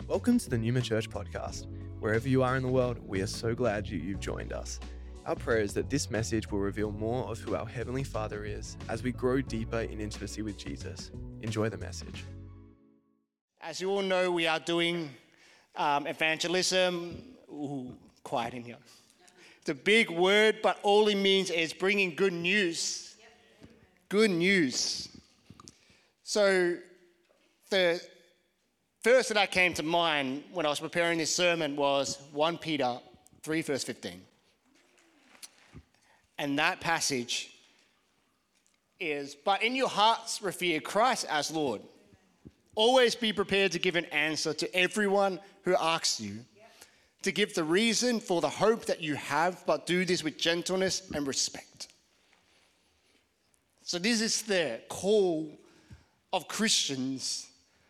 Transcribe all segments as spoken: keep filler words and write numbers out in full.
Welcome to the Numa Church podcast. Wherever you are in the world, we are so glad you, you've joined us. Our prayer is that this message will reveal more of who our Heavenly Father is as we grow deeper in intimacy with Jesus. Enjoy the message. As you all know, we are doing um, evangelism. Ooh, quiet in here. It's a big word, but all it means is bringing good news. Good news. So the verse that came to mind when I was preparing this sermon was First Peter three, verse fifteen. And that passage is, but in your hearts revere Christ as Lord. Always be prepared to give an answer to everyone who asks you, to give the reason for the hope that you have, but do this with gentleness and respect. So this is the call of Christians.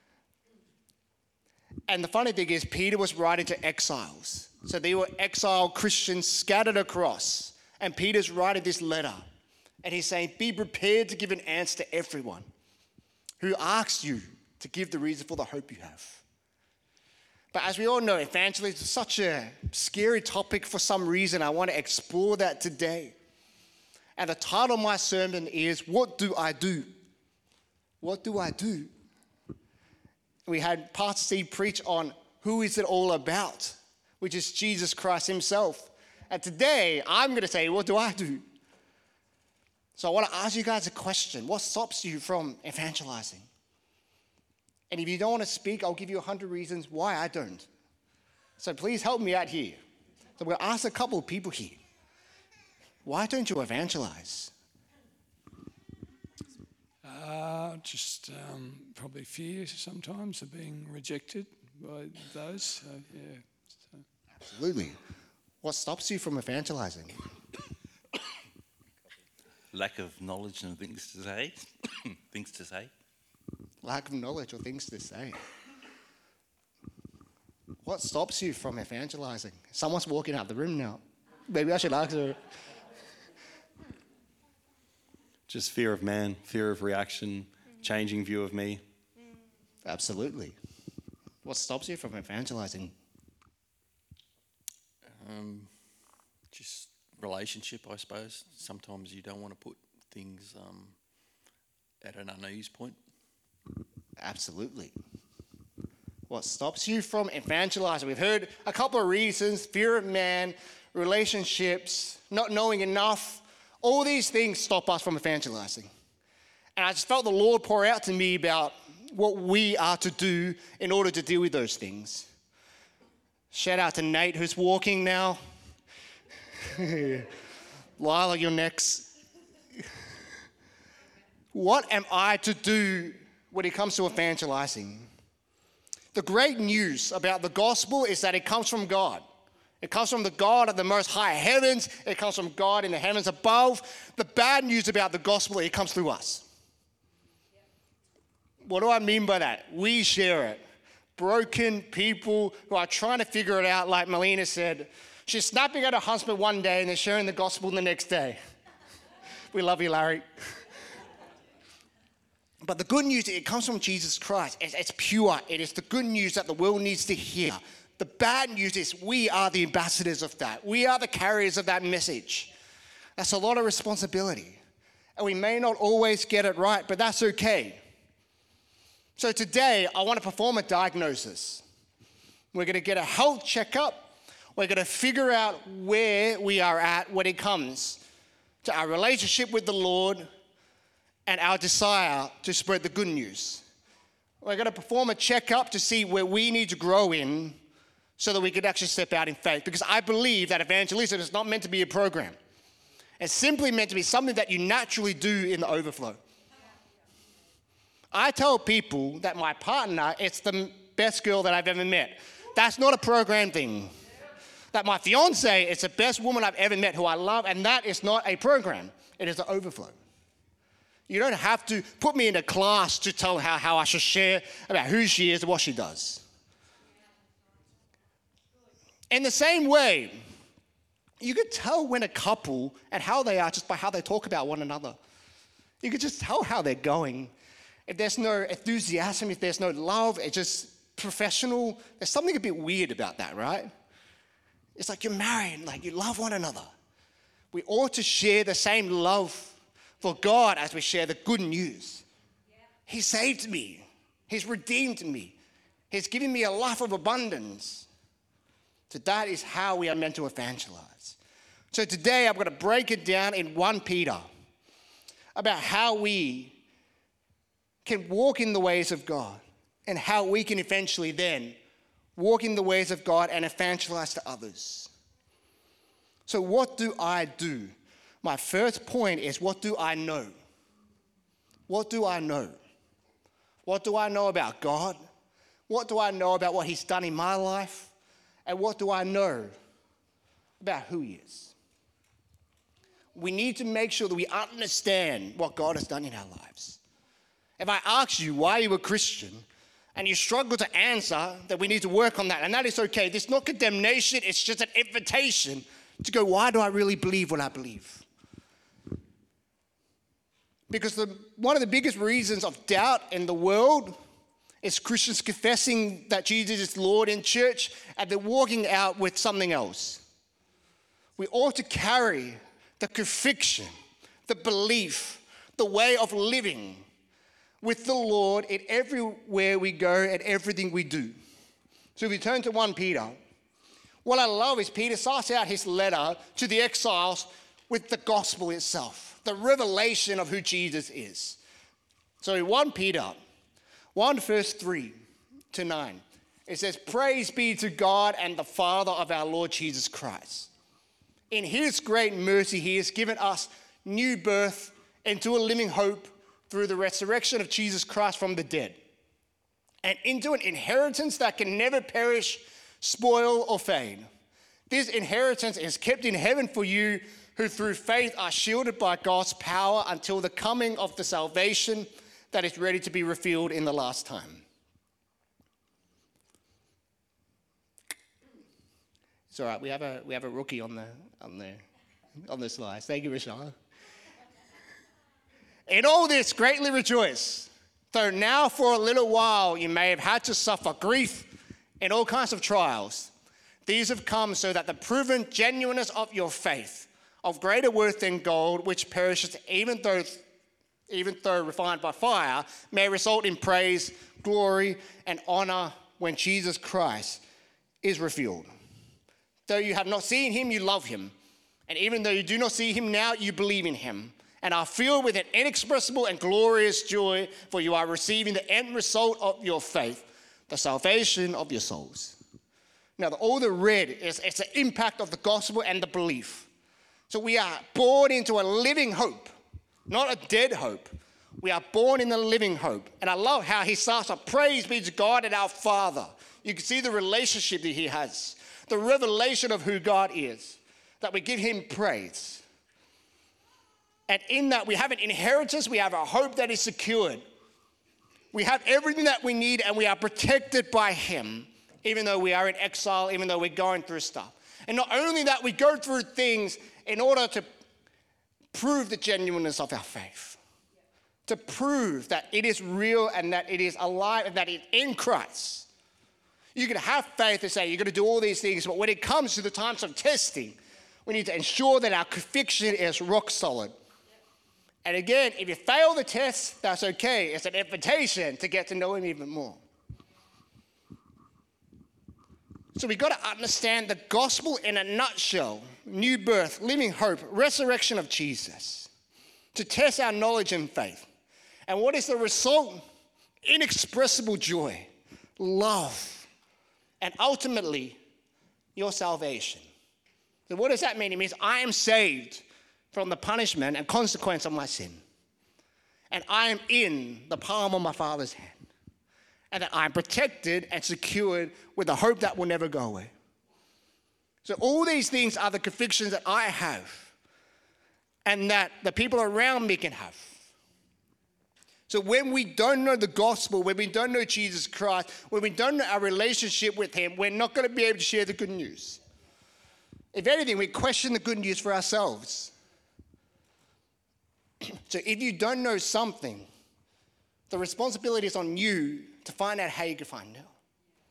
And the funny thing is, Peter was writing to exiles. So they were exiled Christians scattered across. And Peter's writing this letter. And he's saying, be prepared to give an answer to everyone who asks you to give the reason for the hope you have. But as we all know, evangelism is such a scary topic for some reason. I want to explore that today. And the title of my sermon is, What Do I Do? What do I do? We had Pastor Steve preach on who is it all about, which is Jesus Christ himself. And today, I'm going to say, what do I do? So I want to ask you guys a question. What stops you from evangelizing? And if you don't want to speak, I'll give you a hundred reasons why I don't. So please help me out here. So I'm going to ask a couple of people here. Why don't you evangelize? Uh, just um, probably fear sometimes of being rejected by those. So, yeah. So. Absolutely. What stops you from evangelizing? Lack of knowledge and things to say. things to say. Lack of knowledge or things to say. What stops you from evangelizing? Someone's walking out the room now. Maybe I should ask her. Just fear of man, fear of reaction, changing view of me. Absolutely. What stops you from evangelizing? Um, just relationship, I suppose. Sometimes you don't want to put things um, at an unease point. Absolutely. What stops you from evangelizing? We've heard a couple of reasons: fear of man, relationships, not knowing enough. All these things stop us from evangelizing. And I just felt the Lord pour out to me about what we are to do in order to deal with those things. Shout out to Nate, who's walking now. Lila, you're next. What am I to do when it comes to evangelizing? The great news about the gospel is that it comes from God. It comes from the God of the most high heavens. It comes from God in the heavens above. The bad news about the gospel, it comes through us. What do I mean by that? We share it. Broken people who are trying to figure it out, like Melina said. She's snapping at her husband one day and they're sharing the gospel the next day. We love you, Larry. But the good news, it comes from Jesus Christ. It's, it's pure. It is the good news that the world needs to hear. The bad news is we are the ambassadors of that. We are the carriers of that message. That's a lot of responsibility. And we may not always get it right, but that's okay. So today, I want to perform a diagnosis. We're going to get a health checkup. We're going to figure out where we are at when it comes to our relationship with the Lord and our desire to spread the good news. We're going to perform a checkup to see where we need to grow in so that we could actually step out in faith. Because I believe that evangelism is not meant to be a program. It's simply meant to be something that you naturally do in the overflow. I tell people that my partner is the best girl that I've ever met. That's not a program thing. That my fiance is the best woman I've ever met who I love, and that is not a program. It is an overflow. You don't have to put me in a class to tell her how I should share about who she is and what she does. In the same way, you could tell when a couple and how they are just by how they talk about one another. You could just tell how they're going. If there's no enthusiasm, if there's no love, it's just professional, there's something a bit weird about that, right? It's like you're married, like you love one another. We ought to share the same love for God as we share the good news. He saved me. He's redeemed me. He's given me a life of abundance. So that is how we are meant to evangelize. So today I'm going to break it down in First Peter about how we can walk in the ways of God and how we can eventually then walk in the ways of God and evangelize to others. So what do I do? My first point is, what do I know? What do I know? What do I know about God? What do I know about what he's done in my life? And what do I know about who he is? We need to make sure that we understand what God has done in our lives. If I ask you why you're a Christian and you struggle to answer, that we need to work on that. And that is okay. This is not condemnation. It's just an invitation to go, why do I really believe what I believe? Because the, one of the biggest reasons of doubt in the world is Christians confessing that Jesus is Lord in church and they're walking out with something else. We ought to carry the conviction, the belief, the way of living with the Lord in everywhere we go and everything we do. So if we turn to First Peter, what I love is Peter starts out his letter to the exiles with the gospel itself, the revelation of who Jesus is. So in First Peter one verse three to nine, it says, "Praise be to God and the Father of our Lord Jesus Christ. In his great mercy, he has given us new birth into a living hope through the resurrection of Jesus Christ from the dead, and into an inheritance that can never perish, spoil, or fade. This inheritance is kept in heaven for you, who through faith are shielded by God's power until the coming of the salvation that is ready to be revealed in the last time." It's all right. We have a we have a rookie on the on the on the slides. Thank you, Michelle. "In all this greatly rejoice, though now for a little while you may have had to suffer grief in all kinds of trials. These have come so that the proven genuineness of your faith, of greater worth than gold, which perishes even though even though refined by fire, may result in praise, glory, and honor when Jesus Christ is revealed. Though you have not seen him, you love him. And even though you do not see him now, you believe in him and are filled with an inexpressible and glorious joy, for you are receiving the end result of your faith, the salvation of your souls." Now, the, all the red is it's the impact of the gospel and the belief. So we are born into a living hope, not a dead hope. We are born in a living hope. And I love how he starts off, "Praise be to God and our Father." You can see the relationship that he has, the revelation of who God is, that we give him praise. And in that, we have an inheritance, we have a hope that is secured. We have everything that we need, and we are protected by him, even though we are in exile, even though we're going through stuff. And not only that, we go through things in order to prove the genuineness of our faith, to prove that it is real and that it is alive and that it's in Christ. You can have faith and say you're going to do all these things, but when it comes to the times of testing, we need to ensure that our conviction is rock solid. And again, if you fail the test, that's okay. It's an invitation to get to know him even more. So we've got to understand the gospel in a nutshell: new birth, living hope, resurrection of Jesus, to test our knowledge and faith. And what is the result? Inexpressible joy, love, and ultimately your salvation. So what does that mean? It means I am saved from the punishment and consequence of my sin. And I am in the palm of my Father's hand. And that I'm protected and secured with a hope that will never go away. So all these things are the convictions that I have and that the people around me can have. So when we don't know the gospel, when we don't know Jesus Christ, when we don't know our relationship with him, we're not going to be able to share the good news. If anything, we question the good news for ourselves. So if you don't know something, the responsibility is on you to find out how you can find out.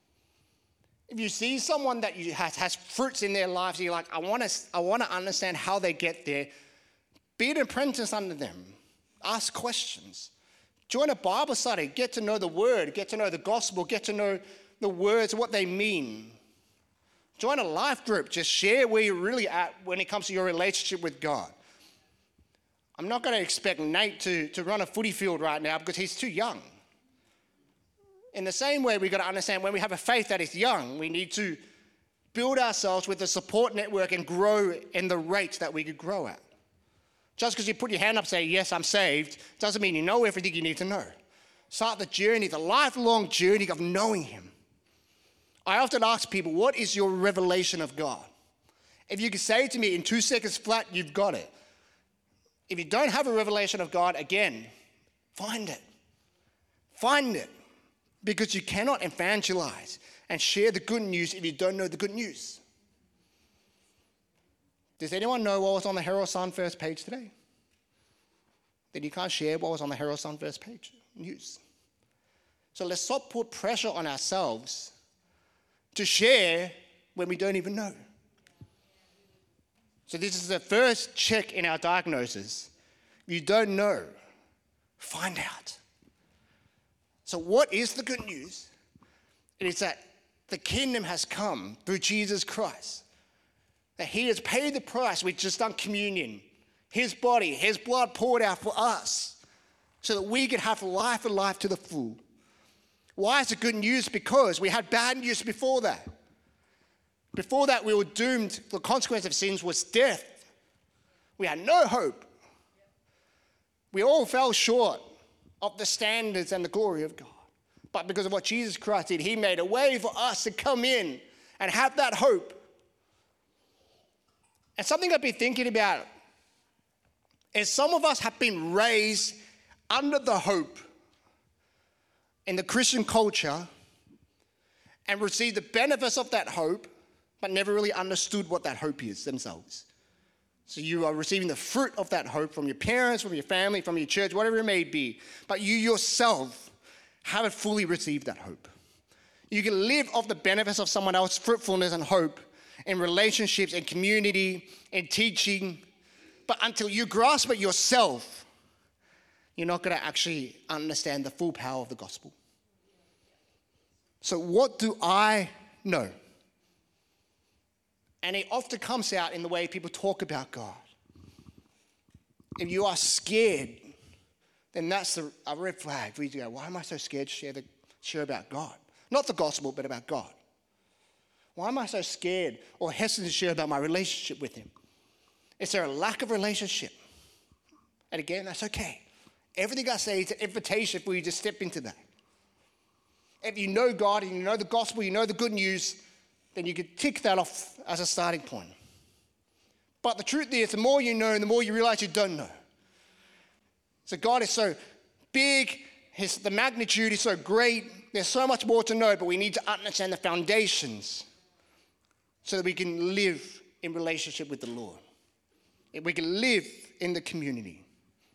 If you see someone that you has, has fruits in their lives, you're like, I want to I want to understand how they get there. Be an apprentice under them. Ask questions. Join a Bible study. Get to know the word. Get to know the gospel. Get to know the words, what they mean. Join a life group. Just share where you're really at when it comes to your relationship with God. I'm not going to expect Nate to, to run a footy field right now because he's too young. In the same way, we've got to understand when we have a faith that is young, we need to build ourselves with a support network and grow in the rate that we could grow at. Just because you put your hand up and say, yes, I'm saved, doesn't mean you know everything you need to know. Start the journey, the lifelong journey of knowing him. I often ask people, what is your revelation of God? If you can say to me in two seconds flat, you've got it. If you don't have a revelation of God, again, find it. Find it. Because you cannot evangelize and share the good news if you don't know the good news. Does anyone know what was on the Herald Sun first page today? Then you can't share what was on the Herald Sun first page news. So let's stop put pressure on ourselves to share when we don't even know. So this is the first check in our diagnosis. If you don't know, find out. So what is the good news? It is that the kingdom has come through Jesus Christ. That he has paid the price. We've just done communion. His body, his blood poured out for us so that we could have life and life to the full. Why is it good news? Because we had bad news before that. Before that, we were doomed. The consequence of sins was death. We had no hope. We all fell short of the standards and the glory of God. But because of what Jesus Christ did, he made a way for us to come in and have that hope. And something I've been thinking about is some of us have been raised under the hope in the Christian culture and received the benefits of that hope, but never really understood what that hope is themselves. So you are receiving the fruit of that hope from your parents, from your family, from your church, whatever it may be, but you yourself haven't fully received that hope. You can live off the benefits of someone else's fruitfulness and hope in relationships, in community, in teaching, but until you grasp it yourself, you're not going to actually understand the full power of the gospel. So what do I know? And it often comes out in the way people talk about God. If you are scared, then that's a, a red flag for you to go, why am I so scared to share, the, share about God? Not the gospel, but about God. Why am I so scared or hesitant to share about my relationship with him? Is there a lack of relationship? And again, that's okay. Everything I say is an invitation for you to step into that. If you know God and you know the gospel, you know the good news, then you can tick that off as a starting point. But the truth is, the more you know, the more you realize you don't know. So God is so big, his, the magnitude is so great, there's so much more to know, but we need to understand the foundations so that we can live in relationship with the Lord. We can live in the community.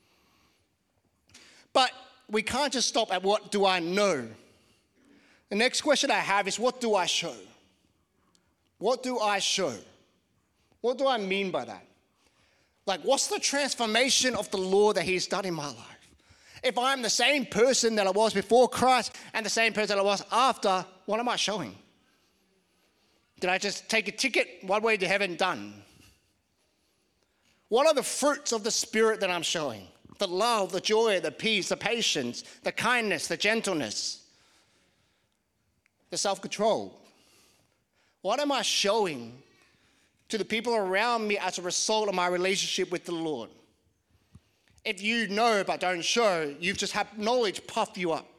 But we can't just stop at what do I know. The next question I have is, what do I show? What do I show? What do I mean by that? Like, what's the transformation of the Lord that he's done in my life? If I'm the same person that I was before Christ and the same person that I was after, what am I showing? Did I just take a ticket, one way to heaven, done? What are the fruits of the Spirit that I'm showing? The love, the joy, the peace, the patience, the kindness, the gentleness, the self-control. What am I showing to the people around me as a result of my relationship with the Lord? If you know but don't show, you've just had knowledge puff you up.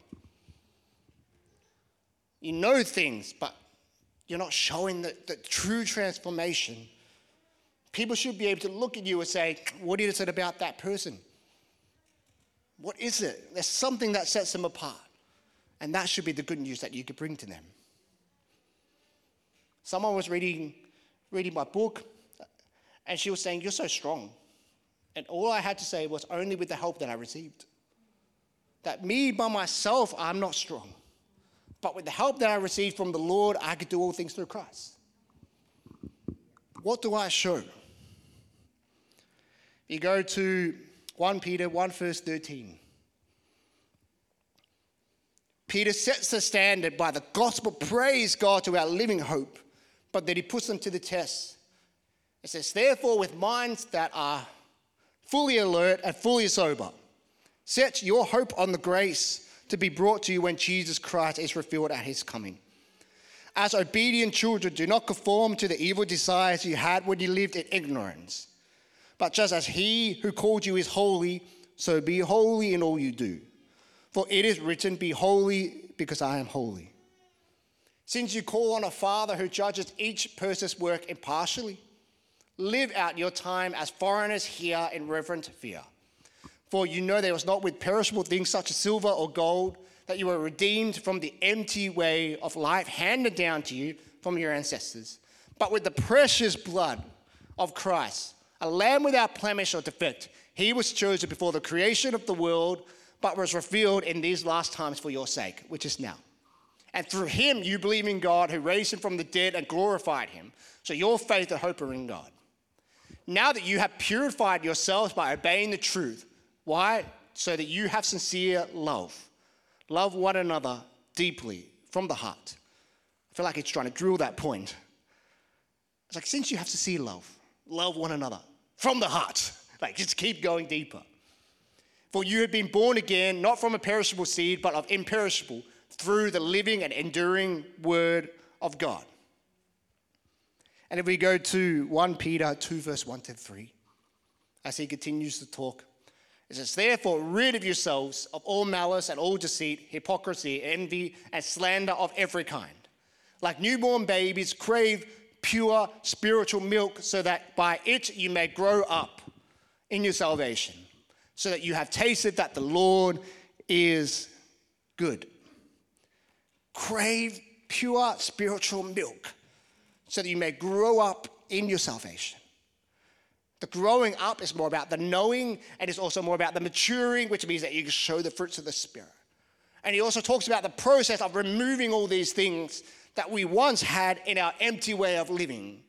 You know things, but you're not showing the, the true transformation. People should be able to look at you and say, what is it about that person? What is it? There's something that sets them apart. And that should be the good news that you could bring to them. Someone was reading, reading my book, and she was saying, you're so strong. And all I had to say was only with the help that I received. That me by myself, I'm not strong. But with the help that I received from the Lord, I could do all things through Christ. What do I show? You go to First Peter one verse thirteen. Peter sets the standard by the gospel, praise God, to our living hope, but then he puts them to the test. It says, therefore, with minds that are fully alert and fully sober, set your hope on the grace to be brought to you when Jesus Christ is revealed at his coming. As obedient children, do not conform to the evil desires you had when you lived in ignorance. But just as he who called you is holy, so be holy in all you do. For it is written, be holy because I am holy. Since you call on a Father who judges each person's work impartially, live out your time as foreigners here in reverent fear. For you know there was not with perishable things such as silver or gold that you were redeemed from the empty way of life handed down to you from your ancestors, but with the precious blood of Christ, a lamb without blemish or defect. He was chosen before the creation of the world, but was revealed in these last times for your sake, which is now. And through him you believe in God, who raised him from the dead and glorified him. So your faith and hope are in God. Now that you have purified yourselves by obeying the truth. Why? So that you have sincere love. Love one another deeply from the heart. I feel like it's trying to drill that point. It's like, since you have sincere love, love one another from the heart. Like, just keep going deeper. For you have been born again, not from a perishable seed, but of imperishable, through the living and enduring word of God. And if we go to First Peter two, verse one to three, as he continues to talk, it says, therefore, rid of yourselves of all malice and all deceit, hypocrisy, envy, and slander of every kind. Like newborn babies, crave pure spiritual milk, so that by it you may grow up in your salvation, so that you have tasted that the Lord is good. Crave pure spiritual milk, so that you may grow up in your salvation. The growing up is more about the knowing, and it's also more about the maturing, which means that you can show the fruits of the Spirit. And he also talks about the process of removing all these things that we once had in our empty way of living,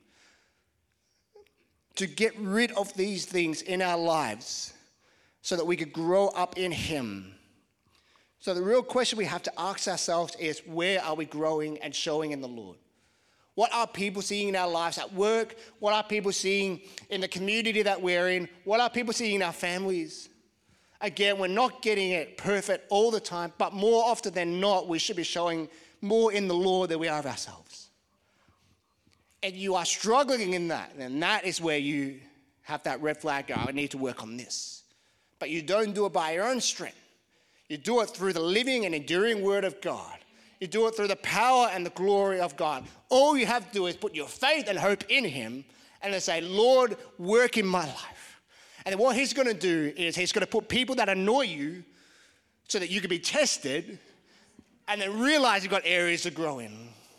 to get rid of these things in our lives so that we could grow up in him. So the real question we have to ask ourselves is, where are we growing and showing in the Lord? What are people seeing in our lives at work? What are people seeing in the community that we're in? What are people seeing in our families? Again, we're not getting it perfect all the time, but more often than not, we should be showing more in the Lord than we are of ourselves. And you are struggling in that, and that is where you have that red flag go, I need to work on this. But you don't do it by your own strength. You do it through the living and enduring word of God. You do it through the power and the glory of God. All you have to do is put your faith and hope in him and then say, Lord, work in my life. And then what he's going to do is he's going to put people that annoy you so that you can be tested and then realize you've got areas to grow in.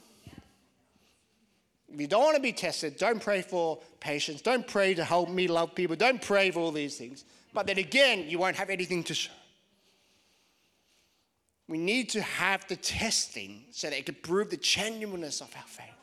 If you don't want to be tested, don't pray for patience. Don't pray to help me love people. Don't pray for all these things. But then again, you won't have anything to show. We need to have the testing so that it can prove the genuineness of our faith.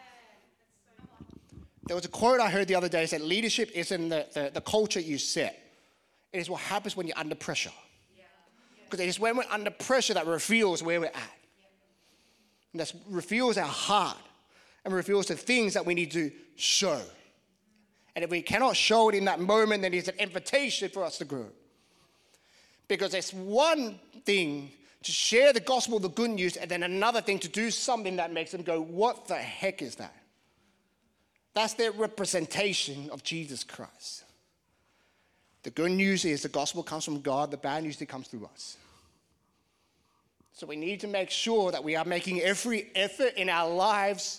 There was a quote I heard the other day that said, leadership isn't the, the, the culture you set. It is what happens when you're under pressure. Because it is when we're under pressure that reveals where we're at. And that reveals our heart and reveals the things that we need to show. And if we cannot show it in that moment, then it's an invitation for us to grow. Because it's one thing to share the gospel, the good news, and then another thing to do something that makes them go, what the heck is that? That's their representation of Jesus Christ. The good news is the gospel comes from God. The bad news, it comes through us. So we need to make sure that we are making every effort in our lives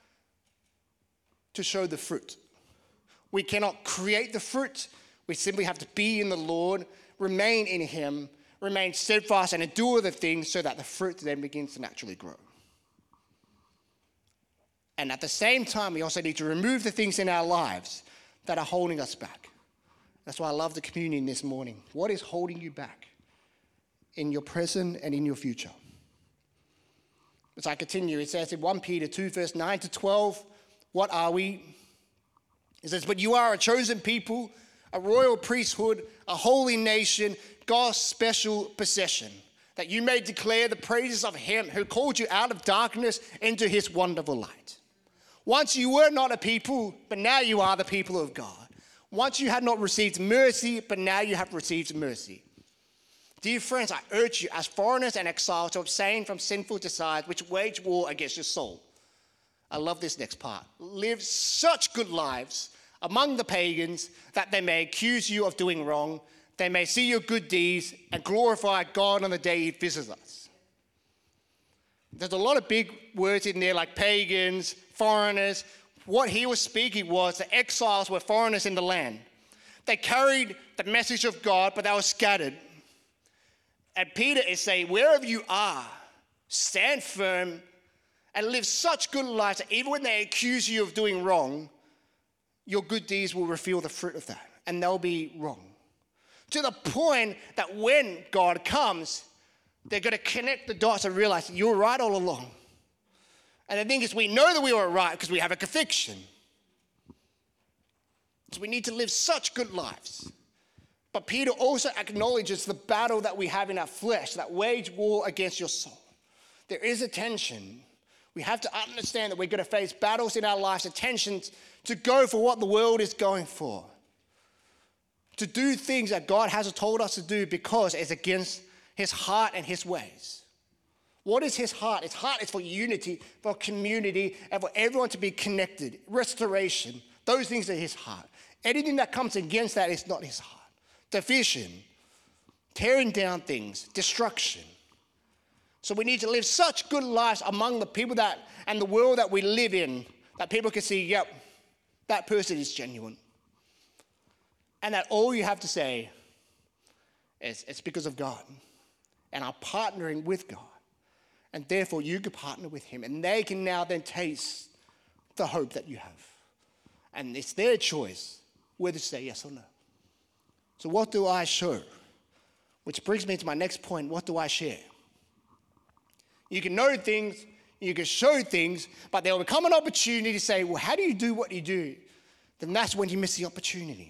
to show the fruit. We cannot create the fruit. We simply have to be in the Lord, remain in him, remain steadfast and endure the things so that the fruit then begins to naturally grow. And at the same time, we also need to remove the things in our lives that are holding us back. That's why I love the communion this morning. What is holding you back in your present and in your future? As I continue, it says in First Peter two, verse nine to twelve, what are we? It says, but you are a chosen people, a royal priesthood, a holy nation, God's special possession, that you may declare the praises of him who called you out of darkness into his wonderful light. Once you were not a people, but now you are the people of God. Once you had not received mercy, but now you have received mercy. Dear friends, I urge you as foreigners and exiles to abstain from sinful desires which wage war against your soul. I love this next part. Live such good lives among the pagans that they may accuse you of doing wrong. They may see your good deeds and glorify God on the day he visits us. There's a lot of big words in there like pagans, foreigners. What he was speaking was the exiles were foreigners in the land. They carried the message of God, but they were scattered. And Peter is saying, wherever you are, stand firm and live such good lives that even when they accuse you of doing wrong, your good deeds will reveal the fruit of that, and they'll be wrong. To the point that when God comes, they're going to connect the dots and realize you were right all along. And the thing is, we know that we were right because we have a conviction. So we need to live such good lives. But Peter also acknowledges the battle that we have in our flesh that wage war against your soul. There is a tension. We have to understand that we're going to face battles in our lives, a tension to go for what the world is going for. To do things that God has told us to do because it's against his heart and his ways. What is his heart? His heart is for unity, for community, and for everyone to be connected. Restoration. Those things are his heart. Anything that comes against that is not his heart. Division, tearing down things, destruction. So we need to live such good lives among the people that and the world that we live in that people can see, yep, that person is genuine. And that all you have to say is it's because of God. And I'm partnering with God. And therefore you can partner with him. And they can now then taste the hope that you have. And it's their choice whether to say yes or no. So what do I show? Which brings me to my next point. What do I share? You can know things, you can show things, but there will become an opportunity to say, well, how do you do what you do? Then that's when you miss the opportunity.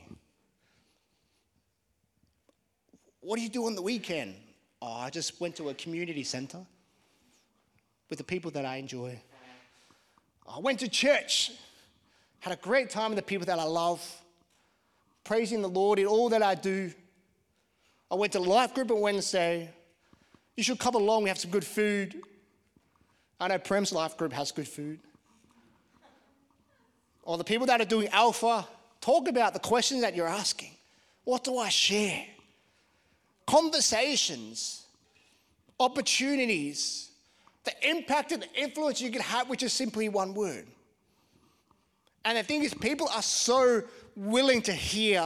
What do you do on the weekend? Oh, I just went to a community center with the people that I enjoy. I went to church, had a great time with the people that I love, praising the Lord in all that I do. I went to life group on Wednesday. You should come along, we have some good food. I know Prem's life group has good food. Or the people that are doing Alpha, talk about the questions that you're asking. What do I share? Conversations, opportunities, the impact and the influence you can have, which is simply one word. And the thing is, people are so willing to hear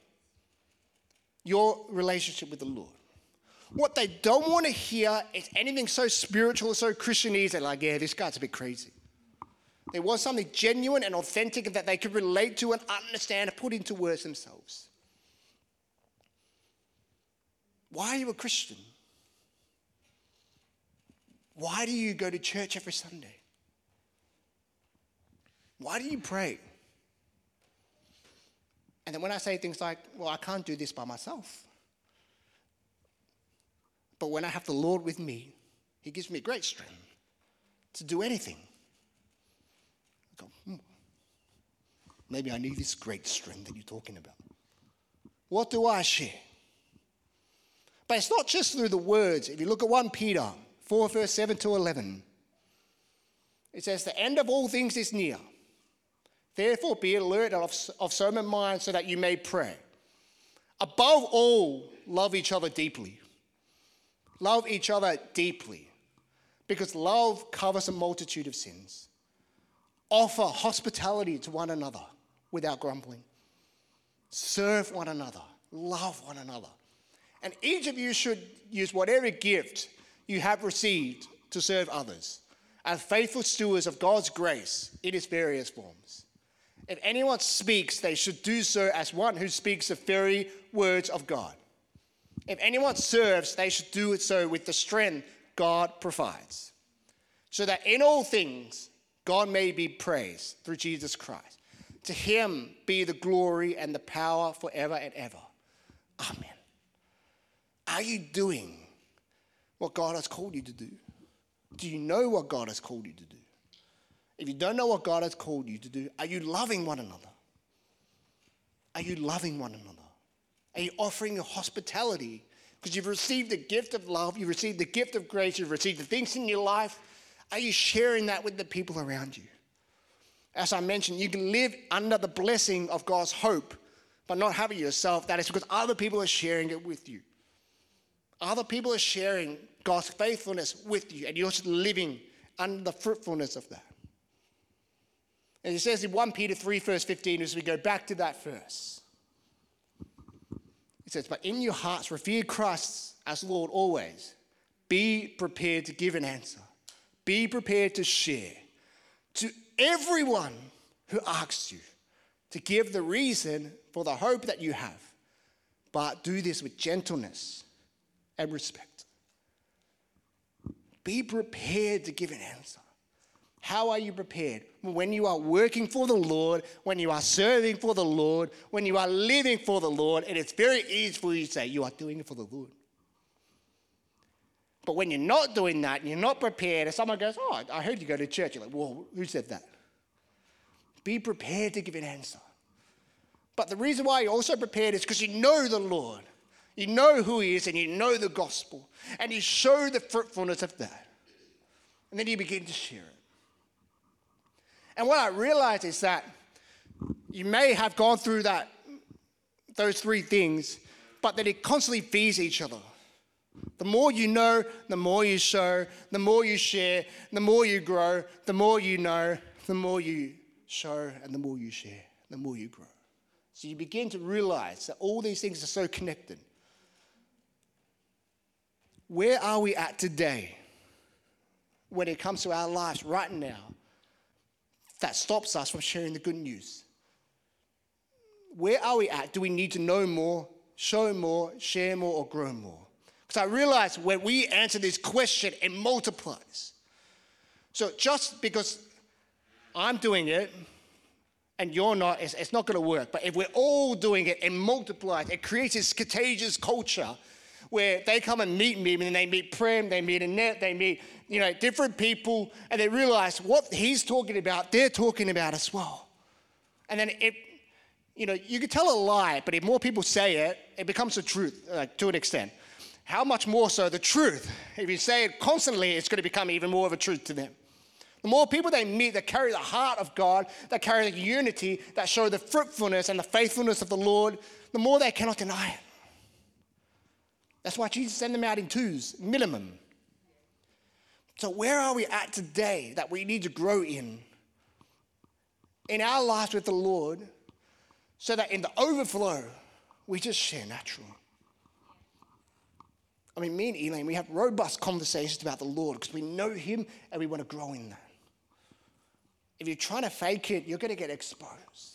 your relationship with the Lord. What they don't want to hear is anything so spiritual, so Christianese. They're like, yeah, this guy's a bit crazy. They want something genuine and authentic that they can relate to and understand and put into words themselves. Why are you a Christian? Why do you go to church every Sunday? Why do you pray? And then when I say things like, well, I can't do this by myself. But when I have the Lord with me, he gives me great strength to do anything. I go, hmm, maybe I need this great strength that you're talking about. What do I share? But it's not just through the words. If you look at First Peter four, verse seven to eleven, it says, the end of all things is near. Therefore, be alert and of, of sober mind so that you may pray. Above all, love each other deeply. Love each other deeply, because love covers a multitude of sins. Offer hospitality to one another without grumbling. Serve one another. Love one another. And each of you should use whatever gift you have received to serve others as faithful stewards of God's grace in its various forms. If anyone speaks, they should do so as one who speaks the very words of God. If anyone serves, they should do it so with the strength God provides, so that in all things God may be praised through Jesus Christ. To him be the glory and the power forever and ever. Amen. Are you doing what God has called you to do? Do you know what God has called you to do? If you don't know what God has called you to do, are you loving one another? Are you loving one another? Are you offering your hospitality? Because you've received the gift of love, you've received the gift of grace, you've received the things in your life. Are you sharing that with the people around you? As I mentioned, you can live under the blessing of God's hope, but not have it yourself. That is because other people are sharing it with you. Other people are sharing God's faithfulness with you, and you're just living under the fruitfulness of that. And it says in First Peter three, verse fifteen, as we go back to that verse, it says, but in your hearts revere Christ as Lord always. Be prepared to give an answer. Be prepared to share to everyone who asks you to give the reason for the hope that you have. But do this with gentleness and respect. Be prepared to give an answer. How are you prepared? When you are working for the Lord, when you are serving for the Lord, when you are living for the Lord, and it's very easy for you to say, you are doing it for the Lord. But when you're not doing that, and you're not prepared, and someone goes, oh, I heard you go to church. You're like, whoa, who said that? Be prepared to give an answer. But the reason why you're also prepared is because you know the Lord. You know who he is, and you know the gospel. And you show the fruitfulness of that. And then you begin to share it. And what I realize is that you may have gone through that, those three things, but that it constantly feeds each other. The more you know, the more you show, the more you share, the more you grow, the more you know, the more you show, and the more you share, the more you grow. So you begin to realize that all these things are so connected. Where are we at today when it comes to our lives right now that stops us from sharing the good news? Where are we at? Do we need to know more, show more, share more, or grow more? Because I realize when we answer this question, it multiplies. So just because I'm doing it and you're not, it's, it's not going to work. But if we're all doing it, it multiplies. It creates this contagious culture where they come and meet me, and then they meet Prem, they meet Annette, they meet, you know, different people, and they realize what he's talking about, they're talking about as well. And then it, you know, you could tell a lie, but if more people say it, it becomes the truth, like, to an extent. How much more so the truth? If you say it constantly, it's going to become even more of a truth to them. The more people they meet that carry the heart of God, that carry the unity, that show the fruitfulness and the faithfulness of the Lord, the more they cannot deny it. That's why Jesus sent them out in twos, minimum. So where are we at today that we need to grow in? In our lives with the Lord, so that in the overflow, we just share natural. I mean, me and Elaine, we have robust conversations about the Lord because we know him and we want to grow in that. If you're trying to fake it, you're going to get exposed.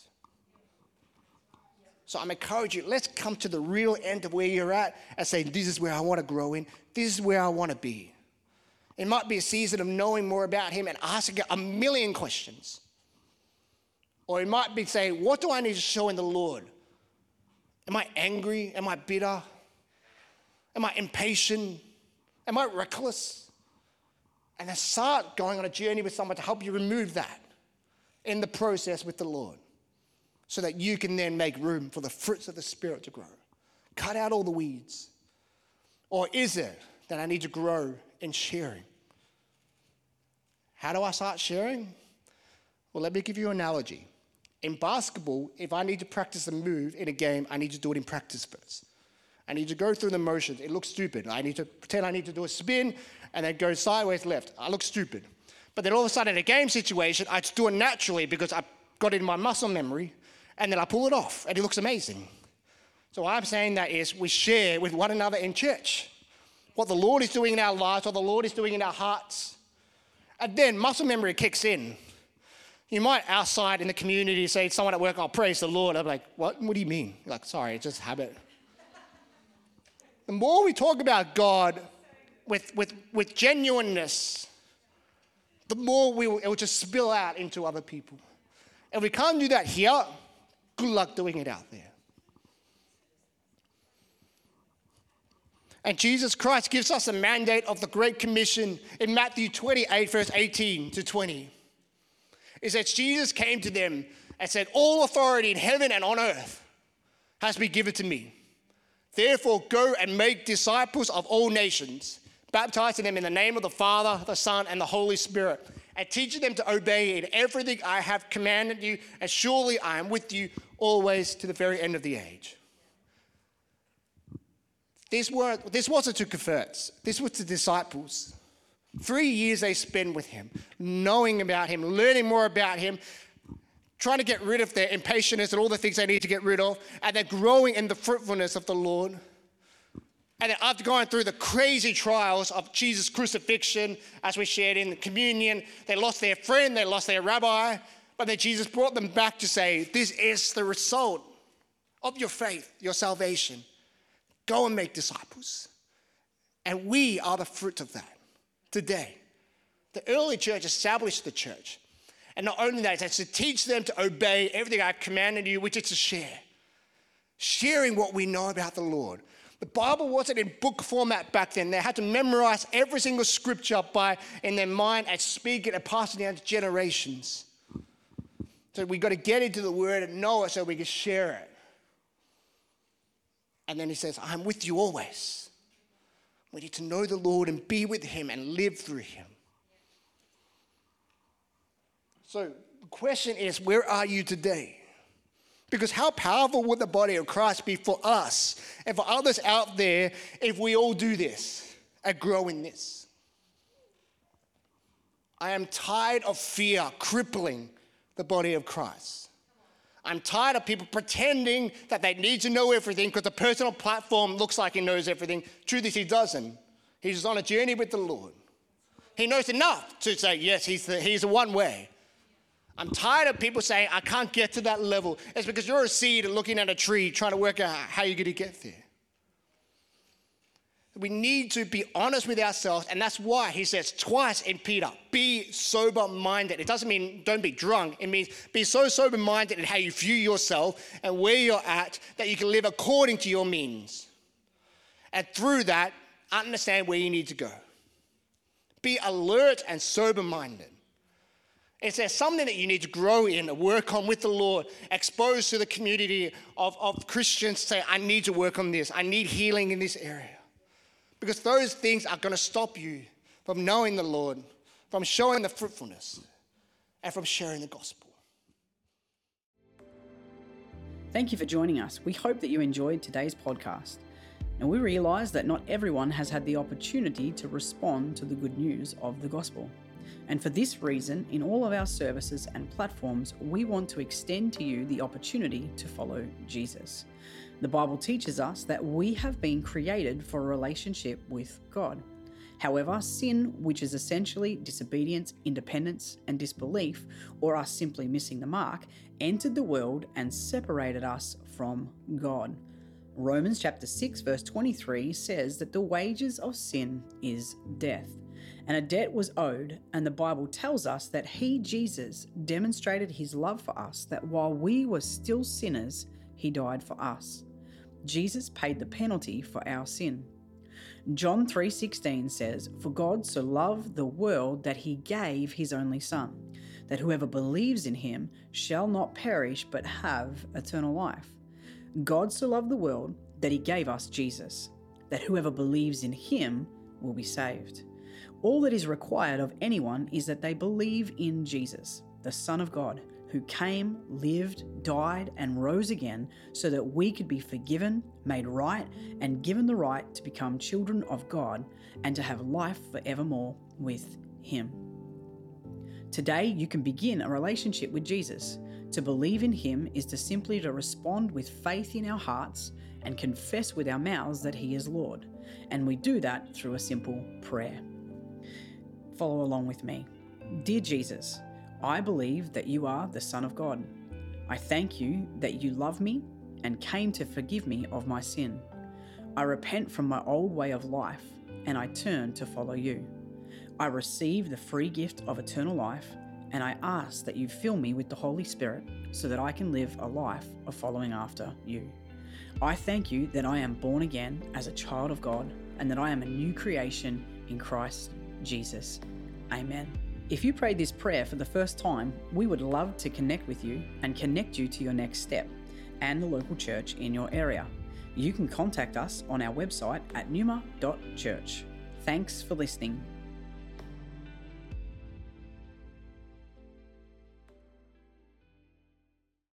So I'm encouraging you, let's come to the real end of where you're at and say, this is where I want to grow in. This is where I want to be. It might be a season of knowing more about him and asking a million questions. Or it might be saying, what do I need to show in the Lord? Am I angry? Am I bitter? Am I impatient? Am I reckless? And then start going on a journey with someone to help you remove that in the process with the Lord, so that you can then make room for the fruits of the Spirit to grow. Cut out all the weeds. Or is it that I need to grow in sharing? How do I start sharing? Well, let me give you an analogy. In basketball, if I need to practice a move in a game, I need to do it in practice first. I need to go through the motions. It looks stupid. I need to pretend I need to do a spin and then go sideways left. I look stupid. But then all of a sudden in a game situation, I just do it naturally because I got it in my muscle memory, and then I pull it off, and it looks amazing. So what I'm saying that is we share with one another in church what the Lord is doing in our lives, what the Lord is doing in our hearts. And then muscle memory kicks in. You might outside in the community say to someone at work, oh, praise the Lord. I'm like, what? What do you mean? You're like, sorry, it's just habit. The more we talk about God with, with, with genuineness, the more we will, it will just spill out into other people. If we can't do that here, good luck doing it out there. And Jesus Christ gives us a mandate of the Great Commission in Matthew twenty-eight, verse eighteen to twenty. It says, Jesus came to them and said, all authority in heaven and on earth has been given to me. Therefore, go and make disciples of all nations, baptizing them in the name of the Father, the Son, and the Holy Spirit, and teaching them to obey in everything I have commanded you, and surely I am with you always to the very end of the age. This, were, this wasn't to converts. This was to disciples. Three years they spent with him, knowing about him, learning more about him, trying to get rid of their impatience and all the things they need to get rid of, and they're growing in the fruitfulness of the Lord. And then after going through the crazy trials of Jesus' crucifixion, as we shared in the communion, they lost their friend, they lost their rabbi, but then Jesus brought them back to say, this is the result of your faith, your salvation. Go and make disciples. And we are the fruit of that today. The early church established the church. And not only that, it's to teach them to obey everything I commanded you, which is to share. Sharing what we know about the Lord. The Bible wasn't in book format back then. They had to memorize every single scripture by in their mind and speak it and pass it down to generations. So we got to get into the word and know it so we can share it. And then he says, I'm with you always. We need to know the Lord and be with him and live through him. So the question is, where are you today? Because how powerful would the body of Christ be for us and for others out there if we all do this and grow in this? I am tired of fear crippling the body of Christ. I'm tired of people pretending that they need to know everything because the personal platform looks like he knows everything. Truth is, he doesn't. He's just on a journey with the Lord. He knows enough to say, yes, he's the, he's the one way. I'm tired of people saying, I can't get to that level. It's because you're a seed and looking at a tree trying to work out how you're going to get there. We need to be honest with ourselves, and that's why he says twice in Peter, be sober-minded. It doesn't mean don't be drunk. It means be so sober-minded in how you view yourself and where you're at that you can live according to your means. And through that, understand where you need to go. Be alert and sober-minded. Is there something that you need to grow in and work on with the Lord, exposed to the community of, of Christians, say, I need to work on this. I need healing in this area. Because those things are going to stop you from knowing the Lord, from showing the fruitfulness, and from sharing the gospel. Thank you for joining us. We hope that you enjoyed today's podcast. Now, we realise that not everyone has had the opportunity to respond to the good news of the gospel. And for this reason, in all of our services and platforms, we want to extend to you the opportunity to follow Jesus. The Bible teaches us that we have been created for a relationship with God. However, sin, which is essentially disobedience, independence, and disbelief, or us simply missing the mark, entered the world and separated us from God. Romans chapter six verse twenty-three says that the wages of sin is death. And a debt was owed, and the Bible tells us that he, Jesus, demonstrated his love for us, that while we were still sinners, he died for us. Jesus paid the penalty for our sin. John three sixteen says, For God so loved the world that he gave his only Son, that whoever believes in him shall not perish but have eternal life. God so loved the world that he gave us Jesus, that whoever believes in him will be saved. All that is required of anyone is that they believe in Jesus, the Son of God, who came, lived, died, and rose again so that we could be forgiven, made right, and given the right to become children of God and to have life forevermore with him. Today, you can begin a relationship with Jesus. To believe in him is to simply to respond with faith in our hearts and confess with our mouths that he is Lord. And we do that through a simple prayer. Follow along with me. Dear Jesus, I believe that you are the Son of God. I thank you that you love me and came to forgive me of my sin. I repent from my old way of life and I turn to follow you. I receive the free gift of eternal life, and I ask that you fill me with the Holy Spirit so that I can live a life of following after you. I thank you that I am born again as a child of God and that I am a new creation in Christ Jesus. Amen. If you prayed this prayer for the first time, we would love to connect with you and connect you to your next step and the local church in your area. You can contact us on our website at numa dot church. Thanks for listening.